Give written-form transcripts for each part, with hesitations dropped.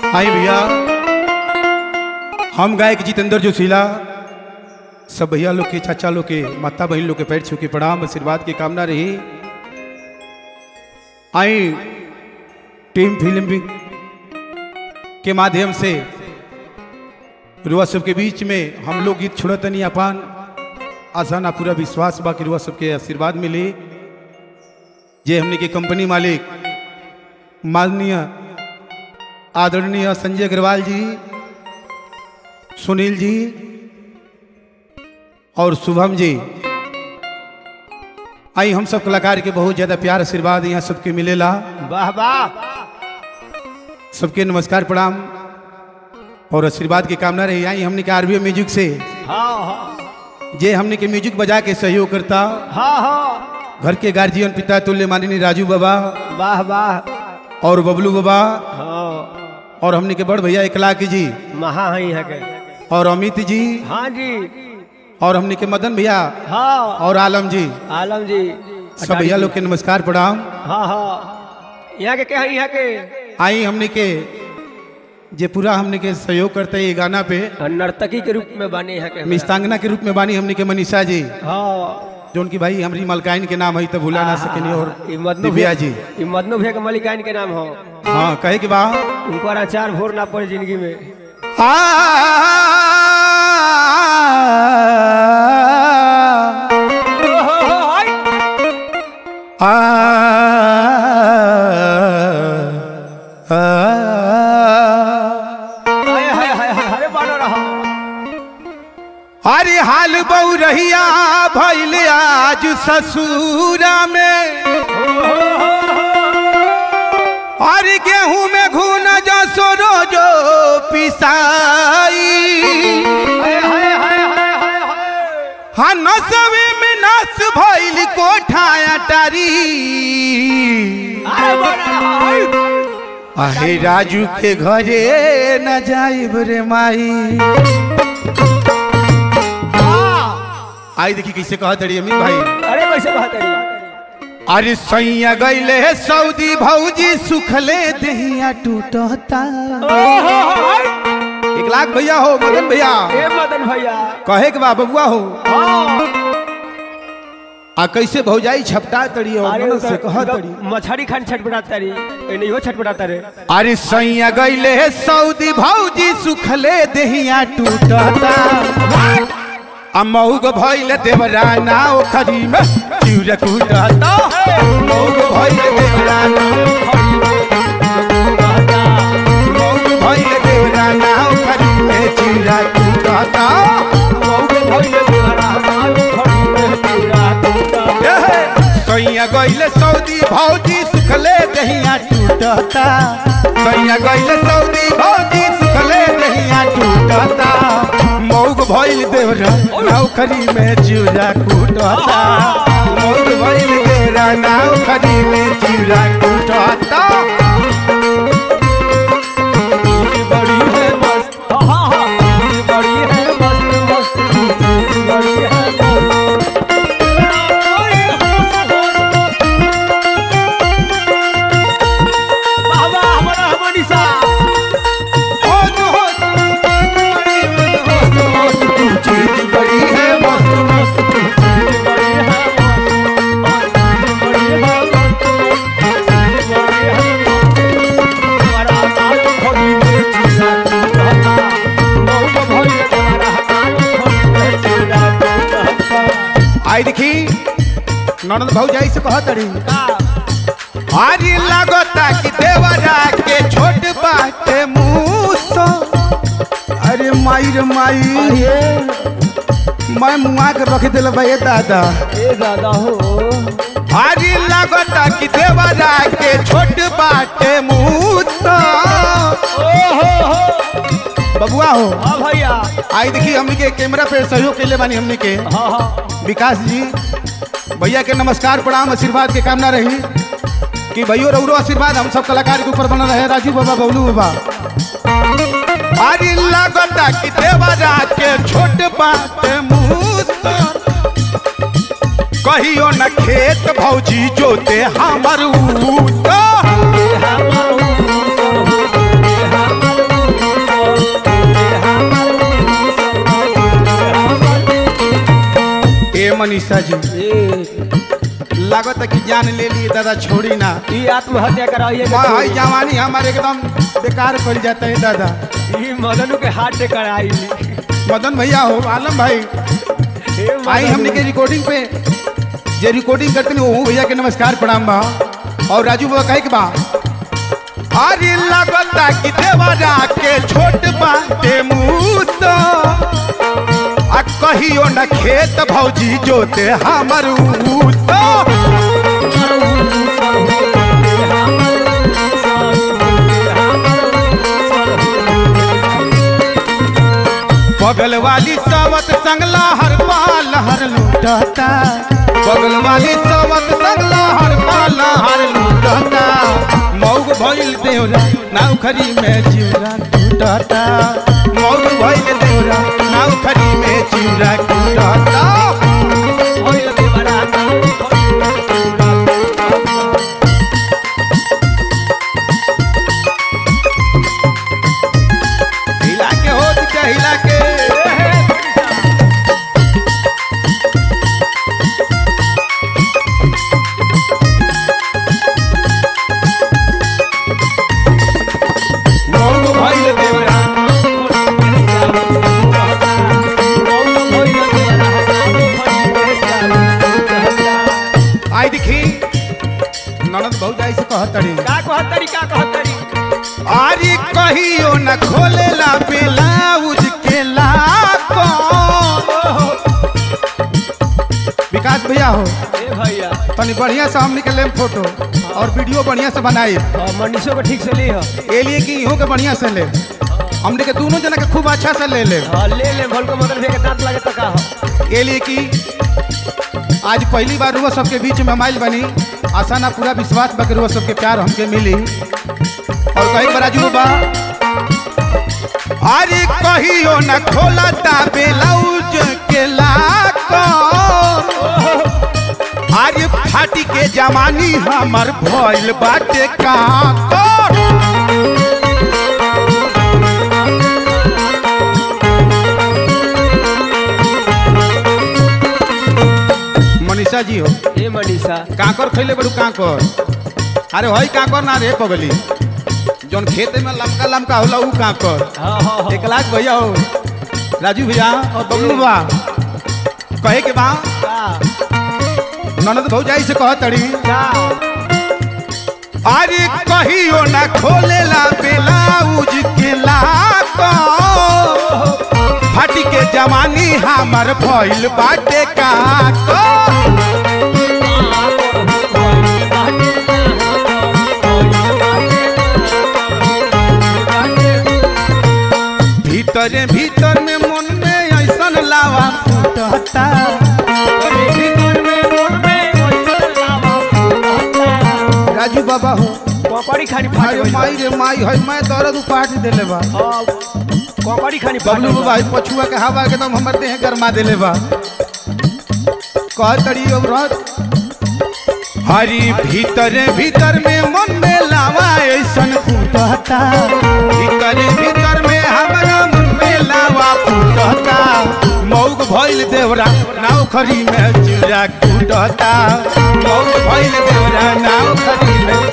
हाय भैया, हम गायक जितेंद्र जोशीला सब भैया लोग के, चाचा लोग के, माता बहन लोग के पैर छू के प्रणाम आशीर्वाद की कामना रही। आई टीम फिल्म के माध्यम से रुआ सब के बीच में हम लोग गीत छोड़तनी अपन आशा ना पूरा विश्वास बा कि रुआ सबके आशीर्वाद मिली। जे हमने के कंपनी मालिक माननीय आदरणीय संजय अग्रवाल जी, सुनील जी और शुभम जी, आई हम सब कलाकार के बहुत ज्यादा प्यार आशीर्वाद यहाँ सबके मिलेला। वाह वाह, सबके नमस्कार प्रणाम और आशीर्वाद की कामना रही। आई हमने के आरबीएम म्यूजिक से हाँ हाँ जे हमने के म्यूजिक बजा के सहयोग करता, हाँ हाँ, घर के गार्जियन पिता तुल्य माननीय राजू बाबा वाह वाह, और बबलू बाबा, हाँ, और हमने के बड़ भैया इकलाकी जी महा है के, और अमित जी, हाँ जी, और हमने के मदन भैया हाँ, और आलम जी, आलम जी, सब भैया लोग के नमस्कार प्रणाम। हाँ हाँ, यहाँ के क्या है, यहाँ के आई हमने के जे पूरा हमने के सहयोग करते हैं ये गाना पे नर्तकी के रूप में बने यहाँ के, मिस्तांगना के रूप में बानी हमने के मनीषा जी, हाँ, जो उनकी भाई हमारी मलकाइन के नाम है तो भूला ना सकेनी, और दिव्या जी, मदनू भैया के मलिकाइन के नाम हो। हाँ कहे के बा उनको अचार भोर ना पड़े जिंदगी में। अरे हाल बहु रहिया भैल आज ससुरा में, अरे गेहूं में घून जसो रोजो पिसाई, हाँ नसवे में नस भैल कोठाया टारी, आहे राजू के घरे न जाइब रे माई। आई देखी कैसे कहा तड़ी अमीर भाई, अरे कैसे बात है, अरे सैया गईले सऊदी भौजी सुखले दहिया टूटता। 1 लाख भैया हो मदन भैया, ए मदन भैया कहे के बा बबुआ हो, हाँ, आ कैसे भौजाई छपटा तड़ी और मन से कहा तड़ी, मछली खान छटपटाता री, नहीं हो छटपटाता रे। अरे सैया गईले सऊदी भौजी सुखले दहिया टूटता, अमौग भइल देवराना ओखरी में चिउरा कूटता, मौग भइल देवराना, मौग भइल देवराना ओखरी में चिउरा कूटता, मौग भइल देवराना ओखरी में चिउरा कूटता। सैया गइल सऊदी भौजी सुखले दहिया टूटता, सैया गइल सऊदी भौजी सुखले दहिया टूटता, मौग भइल देवरा नौकरी में चिउरा कूटता, मौग भइल देवरा नौकरी में चिउरा कूटता। बड़ी है मस्त, हाँ हाँ, बड़ी है मस्त मस्त, बड़ी है बाबा हमारा मनीषा, चीज बड़ी है मस्त मस्त, आई देखी ननद भौजाई से कहा तड़ी, अरे लगता कि देवरा के छोट बाटे मुसो, अरे माई रे माई मैं मुआ के रख दिल भाई दादा, ए दादा हो, अरे लगता कि देवरा के छोट बाटे मुसो, बबुआ हो, हाँ भैया, आई देखी हमने के कैमरा पे सहयोग के लिए बानी हमने के हाँ हाँ, विकास जी भैया के नमस्कार प्रणाम आशीर्वाद की कामना रही कि भैया रौरो आशीर्वाद हम सब कलाकार के ऊपर बना रहे। राजू बाबा बबलू बाबा, अरे लगता कि देवरा के छोट बात मुसो, कहियो न खेत भौजी जोते हमर ऊत, मनीषा जी, लागत है कि जान ले लिए दादा, छोड़ी ना। ये आत्महत्या कराइए हाई जवानी हमारे एकदम बेकार पड़ जाता है दादा। ये मदनू के हाथ से कराई। मदन भैया हो, आलम भाई आई हमने के रिकॉर्डिंग पे जे रिकॉर्डिंग करते हैं वो भैया के नमस्कार प्रणाम बा। और राजू बाबा कहे के बा, अरे लगता कि देवरा के छोट बाटे मुसो आ कहियो न खेत भौजी जोते हमर उसो। बगल वाली सावत संगला हर पाल हर लूटता, बगल वाली सावत संगला हर पाल हर लूटता। मौग भइल देवरा नाव खरी में चिवरा टूटता, मौग भइल देवरा नाव खरी में चिवरा टूटता। हिला के हो दिखा हिला के। आई दिखी ननद भौजाई से कहतड़ी का कहतरी का कहतरी। आरी कहियो न खोलेला ब्लाउज के लाको। विकास भैया हो, ए भैया तनी बढ़िया से हम निकले फोटो और वीडियो बढ़िया से बनाए, मनीषो को ठीक से ले ये लिए कि इहो के बढ़िया से ले, हमने के दोनों जना के खूब अच्छा से ले ले। ले भल को मदन भैया के दांत लगे तो का हो। ये लिए कि आज पहली बार रुआ सबके बीच में माइल बनी, आशा ना पूरा विश्वास बा कि रुआ सबके प्यार हमके मिली। और कहीं बराजू बा, अरे कहियो न खोलता ब्लाउज के लाको। अरे फाटी के जवानी हमर भइल बाटे काको। मनीषा जी हो, ए मनीषा कांकर खैले बड़ू कांकर। अरे हई कांकर ना रे पगली, जोन खेते में लमका लमका होला ऊ कांकर। एक लाख भैया हो, राजू भैया और बबलू बा कहे के बा, ननद भौजाई से कहतड़ी, अरे कहियो ना खोलेला ब्लाउज के लाको। फाटी के जवानी हमर भइल बाटे काको। भीतर भीतर में मन में ऐसन लावा फूटता, राजू बाबा हो, कपड़ी खानी अरे माई रे माई है, मैं दर्द उपाट देले बा। कपड़ी खानी बबलू बाबा पछुआ के हवा के दम हमर देह गरमा देले बा। कहतड़ी औरत, हरी भीतर भीतर में मन में लावा ऐसन फूटता, भीतर भीतर में हमरा मन में लावा फूटता। मौग भइल देवरा नाव खरी में चिवरा टूटता, मौग भइल देवरा नाव खरी में।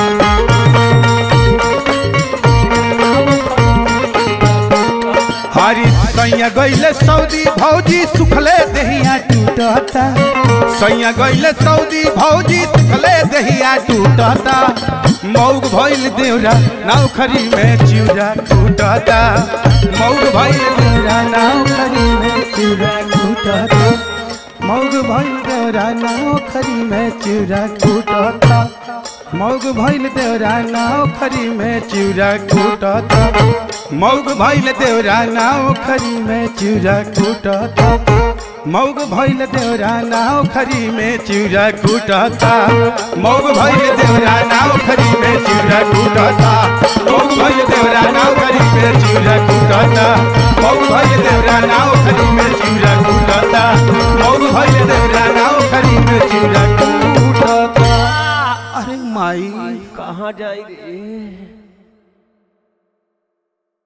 हरी सैया गईले सऊदी भौजी सुखले दहिया टूटता, सैया गईले सऊदी भौजी सुखले दहिया टूटता। मौग भइल देवरा नाव खरी में चिवरा टूटता, मौग भइल देवरा नाव खरी में चिवरा टूटता, मौग भइल देवरा नाव खरी में चिवरा टूटता, मौग भइल देवरा नाव खरी में चिवरा टूटता, मौग भइल देवरा नाव खरी में चिवरा टूटता, मौग भइल देवरा नाव खरी में चिवरा टूटता, मौग भइल देवरा नाव खरी में चिवरा टूटता, मौग भइल देवरा नाव खरी में चिवरा टूटता, मौग भइल देवरा नाव खरी में चिवरा टूटता, मौग भइल देवरा नाव खरी में चिवरा टूटता। अरे माई कहाँ जाई रे।